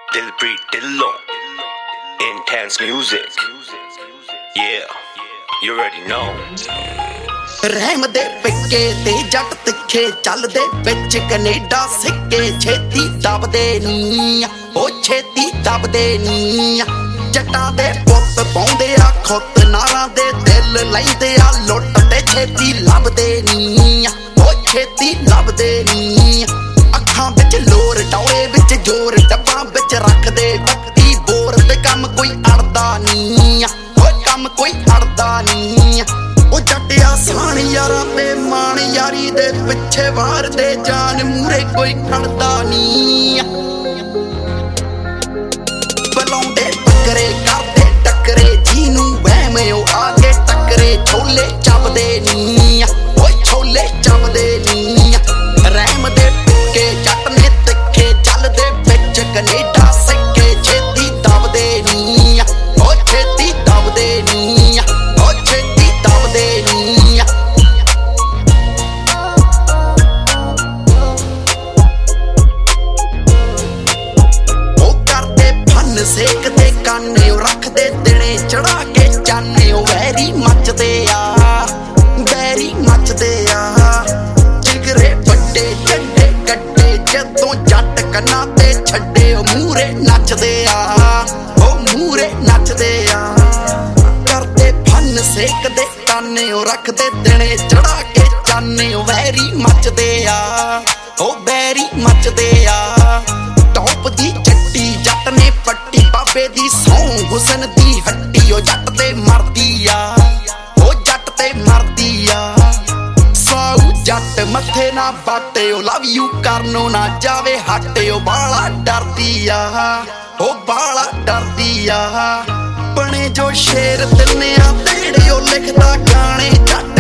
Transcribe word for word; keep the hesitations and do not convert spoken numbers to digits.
Dilpreet Dillon, intense music. Yeah, you already know. ਰਹਿਮ ਦੇ ਪਿੱਕੇ ਤੇ ਜੱਟ ਤਿੱਖੇ ਚੱਲਦੇ ਵਿੱਚ ਕੈਨੇਡਾ ਸਿੱਕੇ ਛੇਤੀ ਦਬਦੇ ਨੀ ਉਹ ਛੇਤੀ ਦਬਦੇ ਨੀ ਜੱਟਾਂ ਦੇ ਪੁੱਤ ਪਾਉਂਦੇ ਆ ਖੁੱਤ ਨਾਰਾਂ ਦੇ ਦਿਲ ਲੈਂਦੇ ਆ ਲੁੱਟ ਤੇ ਛੇਤੀ ਲੱਭਦੇ ਨੀ ਉਹ ਛੇਤੀ ਲੱਭਦੇ ਨੀ ਅੱਖਾਂ ਵਿੱਚ ਲੋਰ ਟੌਲੇ ਵਿੱਚ ਜ਼ੋਰ ਡੱਬਾਂ ਵਿੱਚ ਰੱਖਦੇ ਬੱਤੀ ਬੋਰ ਤੇ ਕੰਮ ਕੋਈ ਅੜਦਾ ਨੀ ਉਹ ਕੰਮ ਕੋਈ ਅੜਦਾ ਨੀ ਉਹ ਜੱਟ ਆਸਾਨ ਯਾਰਾਂ ਤੇ ਮਾਣ ਯਾਰੀ ਦੇ ਪਿੱਛੇ ਵਾਰਦੇ ਜਾਨ ਮੂਰੇ ਕੋਈ ਖੜਦਾ ਨੀ ਬਲਾਉਂਦੇ ਟੱਕਰੇ ਕਰਦੇ ਟੱਕਰੇ ਜਿਹਨੂੰ ਵਹਿਮ ਉਹ ਆ ਕੇ ਟੱਕਰੇ ਛੋਲੇ ਚੱਬਦੇ ਨੀ ਓਏ ਛੋਲੇ ਚੱਬਦੇ ਨੀ ਰਹਿਮ ਦੇ ਟੁੱਕੇ ਜੱਟ ਨੇ ਤਿੱਖੇ ਚੱਲਦੇ ਵਿੱਚ ਕੈਨੇਡਾ ਸਿੱਕੇ ਛੇਤੀ ਦਬਦੇ ਨੀ ਓ ਛੇਤੀ ਦਬਦੇ ਨੀ ਓ ਛੇਤੀ ਦਬਦੇ ਨੀ ਉਹ ਕਰਦੇ ਫਨ ਸੇਕਦੇ ਕਾਨੇ ਉਹ ਰੱਖਦੇ ਦਿਨੇ ਚੜਾ ਕੇ ਚਾਨੇ ਉਹ ਵੈਰੀ ਮੱਚਦੇ ਆ ਵੈਰੀ ਮੱਚਦੇ ਆ ਜਿਗਰੇ ਵੱਡੇ ਝੰਡੇ ਗੱਡੇ ਜਦੋਂ ਜੱਟ ਕੰਨਾਂ ਤੇ ਛੱਡੇ ਉਹ ਮੂਰੇ ਨੱਚਦੇ ਆ ਉਹ ਮੂਰੇ ਨੱਚਦੇ ਆ ਕਰਦੇ ਫਨ ਸੇਕਦੇ ਕਾਨੇ ਉਹ ਰੱਖਦੇ ਦਿਨੇ ਚੜਾ ਕੇ ਚਾਨੇ ਉਹ ਵੈਰੀ ਮੱਚਦੇ ਆ ਉਹ ਵੈਰੀ ਮੱਚਦੇ ਆ ਟੌਪ ਦੀ ਜੱਟੀ ਜੱਟ ਨੇ ਪੱਟੀ ਬਾਬੇ ਦੀ ਸੌਂ ਹੁਸਨ ਦੀ ਹੱਟੀ ਉਹ ਜੱਟ ਤੇ ਮਰਦੀ ਆ ਉਹ ਜੱਟ ਤੇ ਮਰਦੀ ਆ ਸਾਊ ਜੱਟ ਮੱਥੇ ਨਾ ਬਾਟੇ ਉਹ ਲਵ ਯੂ ਕਰਨੋਂ ਨਾ ਜਾਵੇ ਹੱਟੇ ਉਹ ਬਾਲਾ ਡਰਦੀ ਆ ਉਹ ਬਾਲਾ ਡਰਦੀ ਆ ਬਣੇ ਜੋ ਸ਼ੇਰ ਦਿੰਨੇ ਆ ਤੇੜੇ ਉਹ ਲਿਖਦਾ ਗਾਣੇ ਜੱਟ